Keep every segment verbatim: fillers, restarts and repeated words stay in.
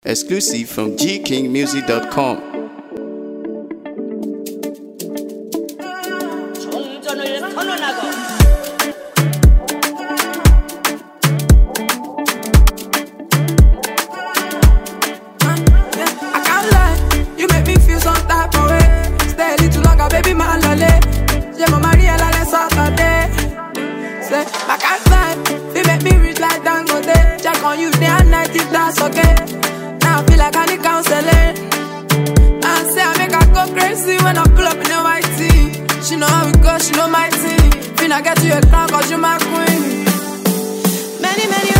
Exclusive from G King Music dot com. Baby, my lolly, j'ai mon mari elle a laissé sortir. Say, I can't stand, you make me rich like Dangote. Check on you day and night if that's okay. Now I feel like I need counseling. I say I make her go crazy when I pull up in the white tee. She know how it goes, she know my team. Finna get you a crown cause you my queen. Many, many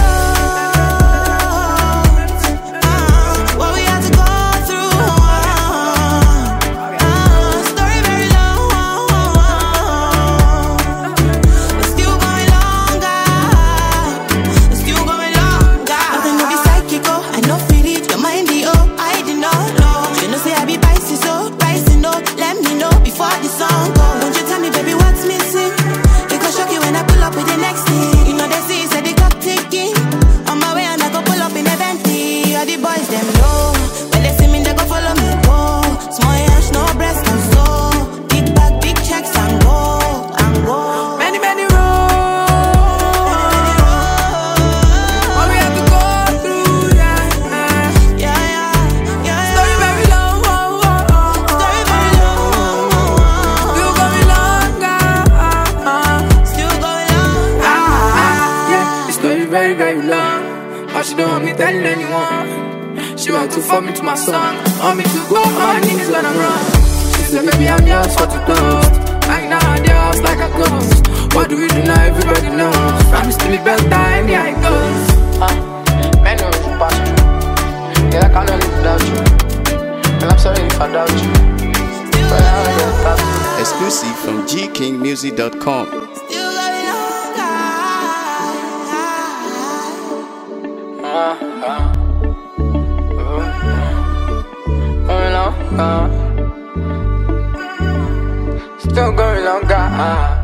very, very long. But she don't want me telling anyone. She want to form me to my song. Want me to go on my knees when I'm wrong. She said, baby, I'm yours for the toast. Right now, I'm yours like a ghost. What do we do now? Everybody knows. Promise to be better anywhere it goes. Huh? Man, no, you pass through. Yeah, I can't live without you. And I'm sorry if I doubt you. But I don't get that. Exclusive from G King Music dot com. Uh, uh, uh, uh, still going longer. Uh.